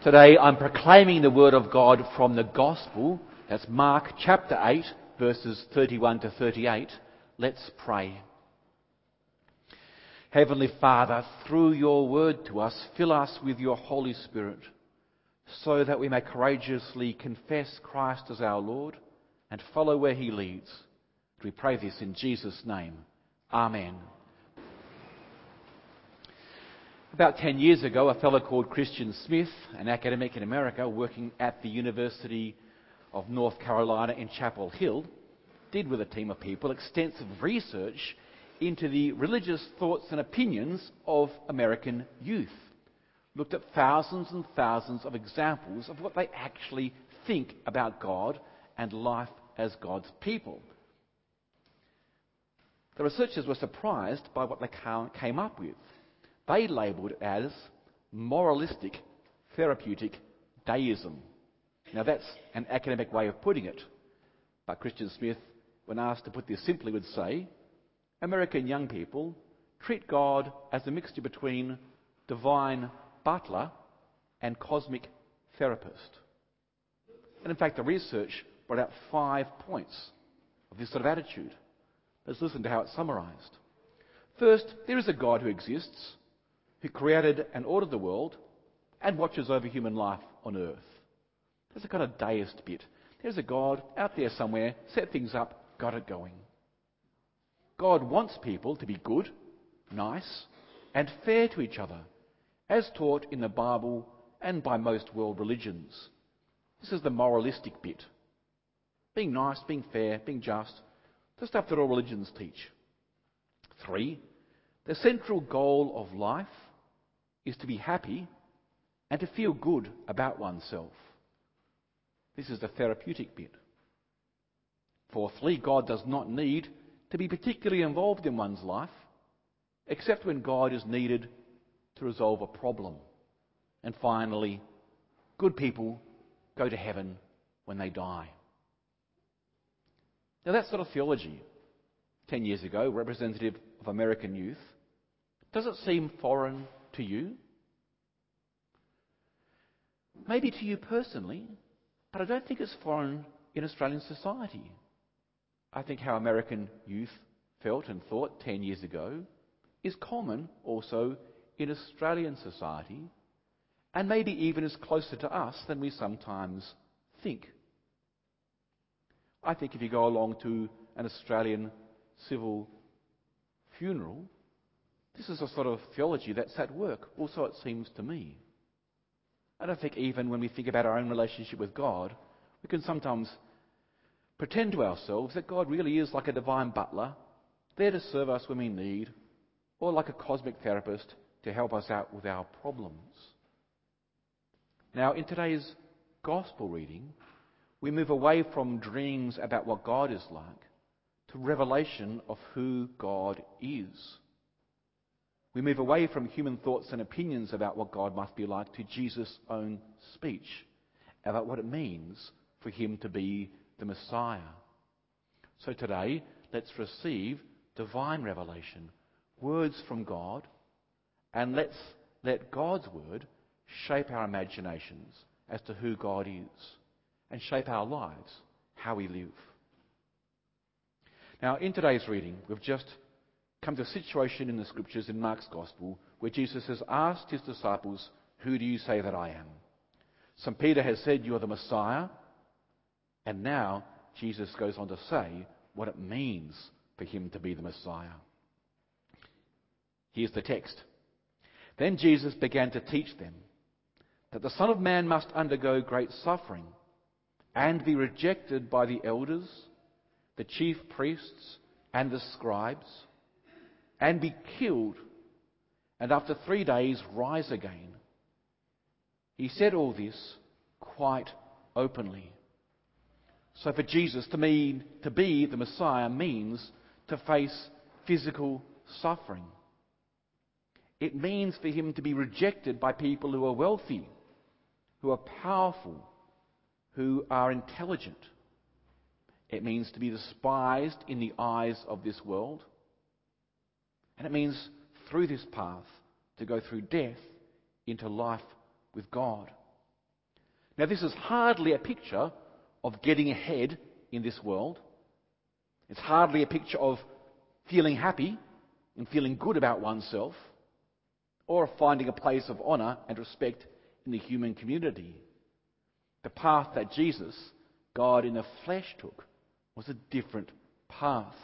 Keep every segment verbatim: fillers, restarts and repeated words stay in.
Today I'm proclaiming the Word of God from the Gospel. That's Mark chapter eight, verses thirty-one to thirty-eight. Let's pray. Heavenly Father, through your Word to us, fill us with your Holy Spirit, so that we may courageously confess Christ as our Lord and follow where he leads. We pray this in Jesus' name. Amen. About ten years ago, a fellow called Christian Smith, an academic in America working at the University of North Carolina in Chapel Hill, did with a team of people extensive research into the religious thoughts and opinions of American youth. Looked at thousands and thousands of examples of what they actually think about God and life as God's people. The researchers were surprised by what they came up with. They labelled it as moralistic therapeutic deism. Now that's an academic way of putting it, but Christian Smith, when asked to put this simply, would say, American young people treat God as a mixture between divine butler and cosmic therapist. And in fact, the research brought out five points of this sort of attitude. Let's listen to how it's summarised. First, there is a God who exists, who created and ordered the world and watches over human life on earth. There's a kind of deist bit. There's a God out there somewhere, set things up, got it going. God wants people to be good, nice, and fair to each other, as taught in the Bible and by most world religions. This is the moralistic bit. Being nice, being fair, being just, the stuff that all religions teach. Three, the central goal of life is to be happy and to feel good about oneself. This is the therapeutic bit. Fourthly, God does not need to be particularly involved in one's life, except when God is needed to resolve a problem. And finally, good people go to heaven when they die. Now that sort of theology, ten years ago, representative of American youth, does it seem foreign to you? Maybe to you personally, but I don't think it's foreign in Australian society. I think how American youth felt and thought ten years ago is common also in Australian society, and maybe even is closer to us than we sometimes think. I think if you go along to an Australian civil funeral, this is a sort of theology that's at work, also it seems to me. I don't think even when we think about our own relationship with God, we can sometimes pretend to ourselves that God really is like a divine butler, there to serve us when we need, or like a cosmic therapist to help us out with our problems. Now, in today's Gospel reading, we move away from dreams about what God is like to revelation of who God is. We move away from human thoughts and opinions about what God must be like to Jesus' own speech about what it means for him to be the Messiah. So today, let's receive divine revelation, words from God, and let's let God's word shape our imaginations as to who God is and shape our lives, how we live. Now, in today's reading, we've just come to a situation in the Scriptures in Mark's Gospel where Jesus has asked his disciples, who do you say that I am? St. Peter has said, you are the Messiah. And now Jesus goes on to say what it means for him to be the Messiah. Here's the text. Then Jesus began to teach them that the Son of Man must undergo great suffering and be rejected by the elders, the chief priests and the scribes, and be killed, and after three days rise again. He said all this quite openly. So for Jesus to mean to be the Messiah means to face physical suffering. It means for him to be rejected by people who are wealthy, who are powerful, who are intelligent. It means to be despised in the eyes of this world. And it means through this path to go through death into life with God. Now, this is hardly a picture of getting ahead in this world. It's hardly a picture of feeling happy and feeling good about oneself, or finding a place of honour and respect in the human community. The path that Jesus, God in the flesh, took was a different path.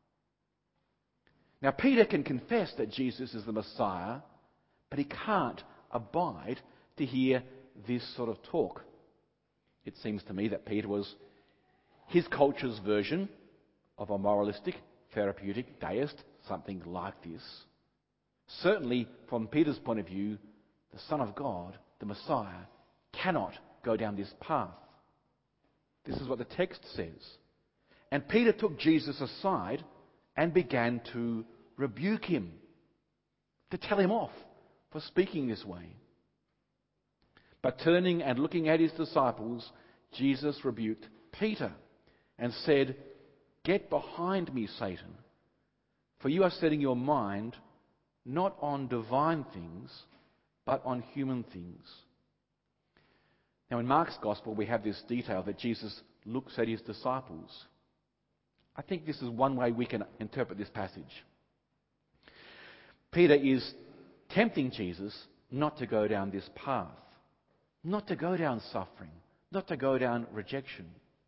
Now, Peter can confess that Jesus is the Messiah, but he can't abide to hear this sort of talk. It seems to me that Peter was his culture's version of a moralistic, therapeutic deist, something like this. Certainly, from Peter's point of view, the Son of God, the Messiah, cannot go down this path. This is what the text says. And Peter took Jesus aside and began to rebuke him, to tell him off for speaking this way. But turning and looking at his disciples, Jesus rebuked Peter and said, "Get behind me, Satan, for you are setting your mind not on divine things, but on human things." Now, in Mark's Gospel, we have this detail that Jesus looks at his disciples. I think this is one way we can interpret this passage. Peter is tempting Jesus not to go down this path, not to go down suffering, not to go down rejection.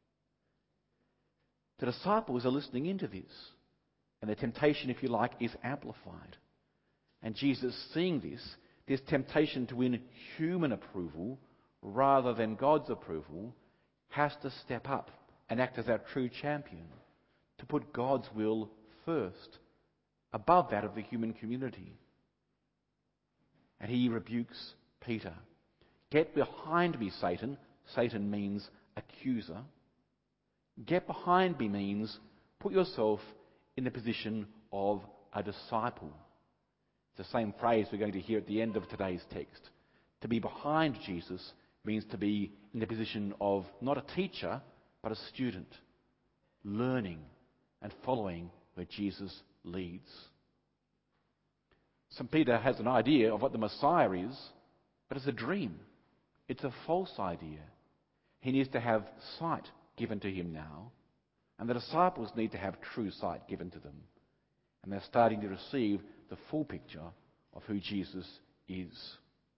The disciples are listening into this, and the temptation, if you like, is amplified. And Jesus, seeing this, this temptation to win human approval rather than God's approval, has to step up and act as our true champion, to put God's will first, above that of the human community. And he rebukes Peter. "Get behind me, Satan." Satan means accuser. Get behind me means put yourself in the position of a disciple. It's the same phrase we're going to hear at the end of today's text. To be behind Jesus means to be in the position of not a teacher, but a student, learning and following where Jesus leads. Saint Peter has an idea of what the Messiah is, but it's a dream. It's a false idea. He needs to have sight given to him now, and the disciples need to have true sight given to them. And they're starting to receive the full picture of who Jesus is.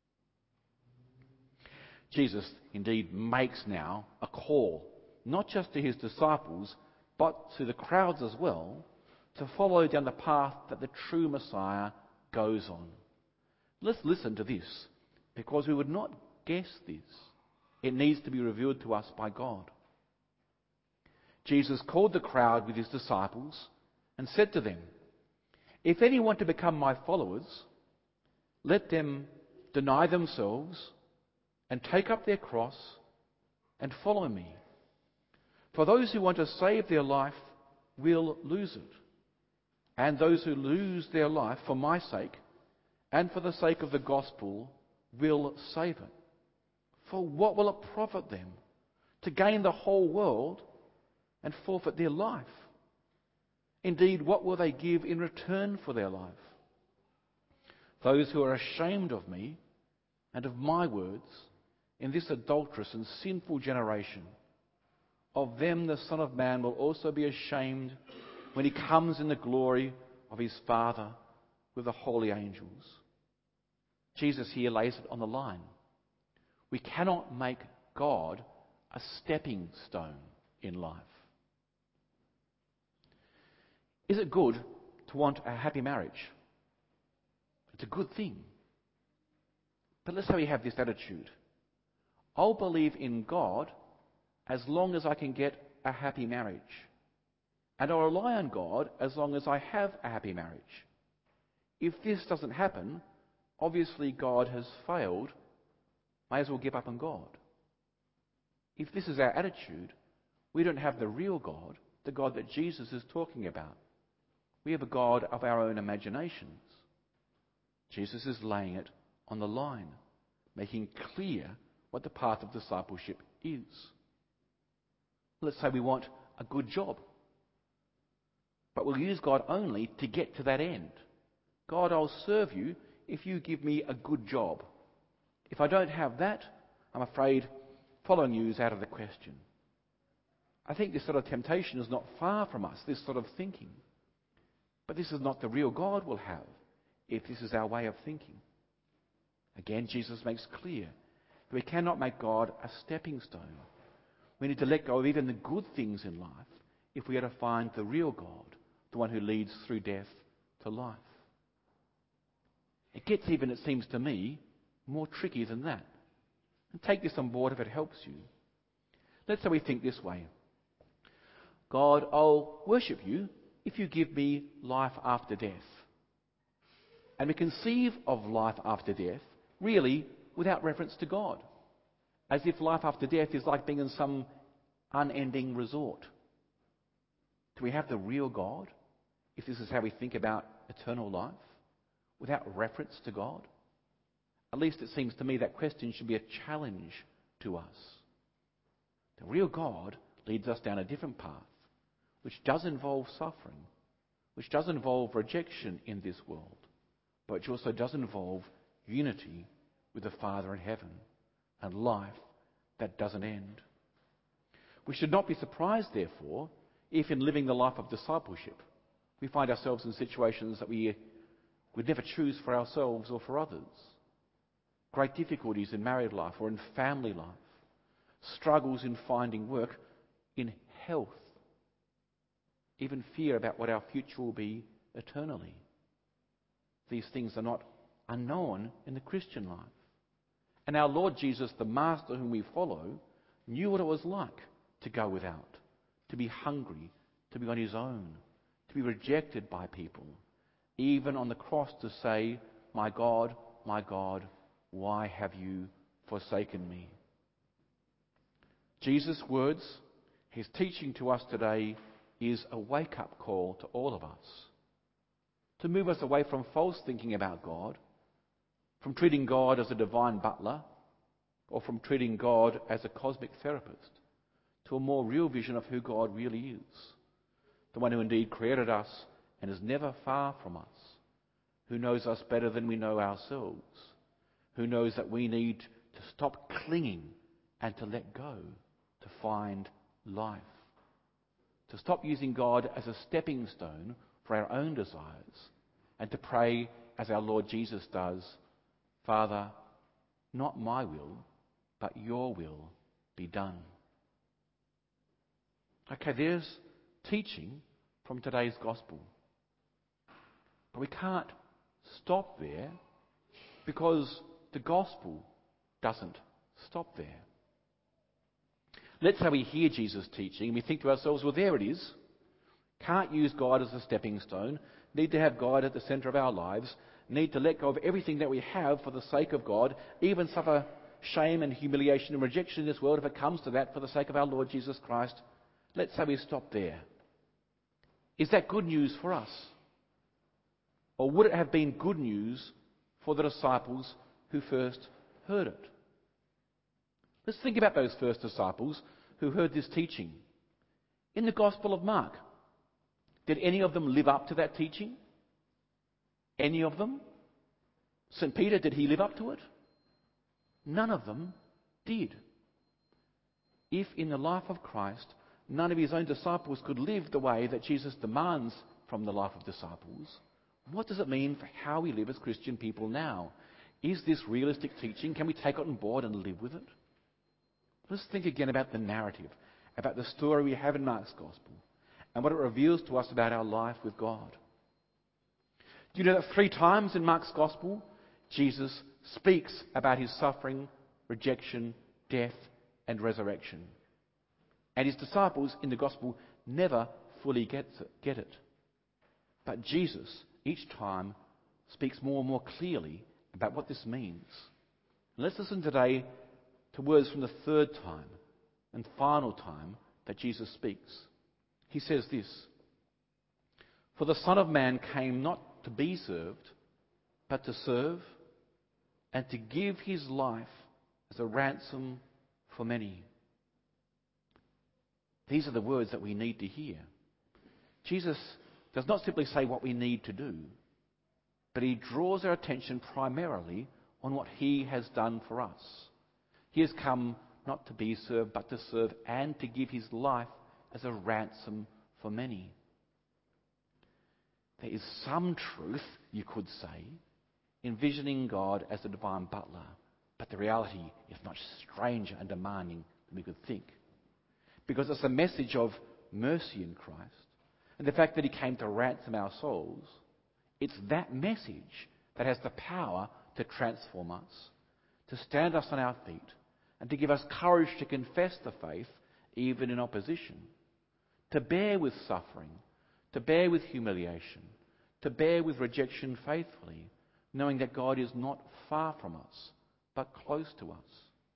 Jesus indeed makes now a call, not just to his disciples, but to the crowds as well, to follow down the path that the true Messiah goes on. Let's listen to this, because we would not guess this. It needs to be revealed to us by God. Jesus called the crowd with his disciples and said to them, "If any want to become my followers, let them deny themselves and take up their cross and follow me. For those who want to save their life will lose it. And those who lose their life for my sake and for the sake of the gospel will save it. For what will it profit them to gain the whole world and forfeit their life? Indeed, what will they give in return for their life? Those who are ashamed of me and of my words in this adulterous and sinful generation, of them the Son of Man will also be ashamed when he comes in the glory of his Father with the holy angels." Jesus here lays it on the line. We cannot make God a stepping stone in life. Is it good to want a happy marriage? It's a good thing. But let's say we have this attitude. I'll believe in God as long as I can get a happy marriage. And I'll rely on God as long as I have a happy marriage. If this doesn't happen, obviously God has failed. May as well give up on God. If this is our attitude, we don't have the real God, the God that Jesus is talking about. We have a God of our own imaginations. Jesus is laying it on the line, making clear what the path of discipleship is. Let's say we want a good job, but we'll use God only to get to that end. God, I'll serve you if you give me a good job. If I don't have that, I'm afraid following you is out of the question. I think this sort of temptation is not far from us, this sort of thinking. But this is not the real God we'll have if this is our way of thinking. Again, Jesus makes clear that we cannot make God a stepping stone. We need to let go of even the good things in life if we are to find the real God, the one who leads through death to life. It gets even, it seems to me, more tricky than that. And take this on board if it helps you. Let's say we think this way. God, I'll worship you if you give me life after death. And we conceive of life after death really without reference to God, as if life after death is like being in some unending resort. Do we have the real God if this is how we think about eternal life, without reference to God? At least it seems to me that question should be a challenge to us. The real God leads us down a different path, which does involve suffering, which does involve rejection in this world, but which also does involve unity with the Father in heaven and life that doesn't end. We should not be surprised, therefore, if in living the life of discipleship, we find ourselves in situations that we would never choose for ourselves or for others. Great difficulties in married life or in family life, struggles in finding work, in health, even fear about what our future will be eternally. These things are not unknown in the Christian life. And our Lord Jesus, the Master whom we follow, knew what it was like to go without, to be hungry, to be on his own, to be rejected by people, even on the cross to say, "My God, my God, why have you forsaken me?" Jesus' words, his teaching to us today, is a wake-up call to all of us, to move us away from false thinking about God, from treating God as a divine butler, or from treating God as a cosmic therapist, to a more real vision of who God really is, the one who indeed created us and is never far from us, who knows us better than we know ourselves, who knows that we need to stop clinging and to let go to find life, to stop using God as a stepping stone for our own desires, and to pray as our Lord Jesus does, "Father, not my will, but your will be done." Okay, there's teaching from today's gospel. But we can't stop there, because the gospel doesn't stop there. Let's say we hear Jesus' teaching and we think to ourselves, well, there it is. Can't use God as a stepping stone. Need to have God at the centre of our lives. Need to let go of everything that we have for the sake of God. Even suffer shame and humiliation and rejection in this world if it comes to that for the sake of our Lord Jesus Christ. Let's say we stop there. Is that good news for us? Or would it have been good news for the disciples who first heard it? Let's think about those first disciples who heard this teaching. In the Gospel of Mark, did any of them live up to that teaching? Any of them? Saint Peter, did he live up to it? None of them did. If in the life of Christ, none of his own disciples could live the way that Jesus demands from the life of disciples, what does it mean for how we live as Christian people now? Is this realistic teaching? Can we take it on board and live with it? Let's think again about the narrative, about the story we have in Mark's Gospel, and what it reveals to us about our life with God. Do you know that three times in Mark's Gospel, Jesus speaks about his suffering, rejection, death, and resurrection? And his disciples in the Gospel never fully gets it, get it. But Jesus, each time, speaks more and more clearly about what this means. Let's listen today to words from the third time and final time that Jesus speaks. He says this, "For the Son of Man came not to be served, but to serve, and to give his life as a ransom for many." These are the words that we need to hear. Jesus does not simply say what we need to do, but he draws our attention primarily on what he has done for us. He has come not to be served, but to serve and to give his life as a ransom for many. There is some truth, you could say, envisioning God as the divine butler, but the reality is much stranger and demanding than we could think. Because it's a message of mercy in Christ, and the fact that he came to ransom our souls, it's that message that has the power to transform us, to stand us on our feet, and to give us courage to confess the faith even in opposition, to bear with suffering, to bear with humiliation, to bear with rejection faithfully, knowing that God is not far from us, but close to us.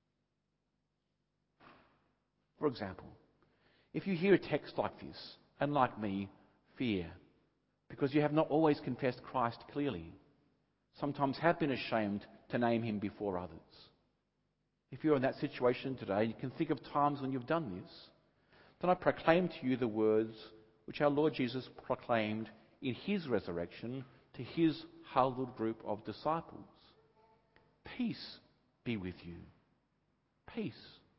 For example, if you hear a text like this, and like me, fear, because you have not always confessed Christ clearly, sometimes have been ashamed to name him before others. If you're in that situation today, you can think of times when you've done this, then I proclaim to you the words which our Lord Jesus proclaimed in his resurrection to his huddled group of disciples. Peace be with you. Peace.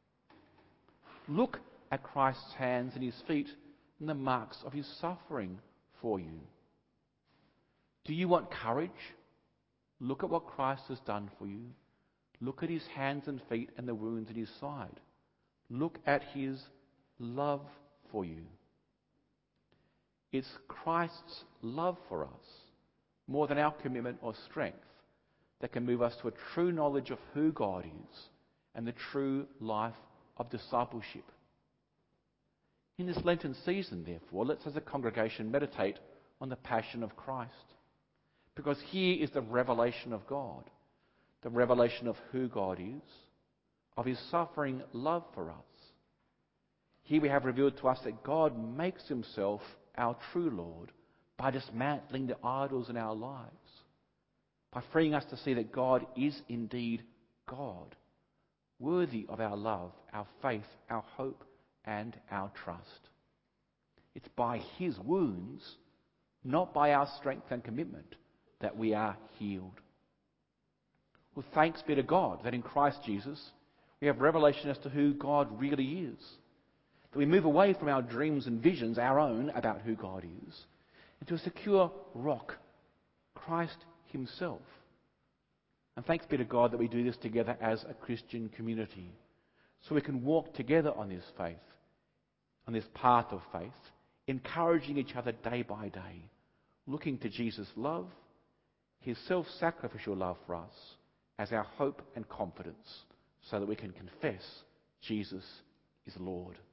Look at Christ's hands and his feet and the marks of his suffering for you. Do you want courage? Look at what Christ has done for you. Look at his hands and feet and the wounds in his side. Look at his love for you. It's Christ's love for us, more than our commitment or strength, that can move us to a true knowledge of who God is and the true life of discipleship. In this Lenten season, therefore, let's as a congregation meditate on the passion of Christ. Because here is the revelation of God, the revelation of who God is, of his suffering love for us. Here we have revealed to us that God makes himself our true Lord by dismantling the idols in our lives, by freeing us to see that God is indeed God, worthy of our love, our faith, our hope, and our trust. It's by his wounds, not by our strength and commitment, that we are healed. Well, thanks be to God that in Christ Jesus we have revelation as to who God really is. That we move away from our dreams and visions, our own, about who God is, into a secure rock, Christ himself. And thanks be to God that we do this together as a Christian community, so we can walk together on this faith, on this path of faith, encouraging each other day by day, looking to Jesus' love, his self-sacrificial love for us, as our hope and confidence, so that we can confess Jesus is Lord.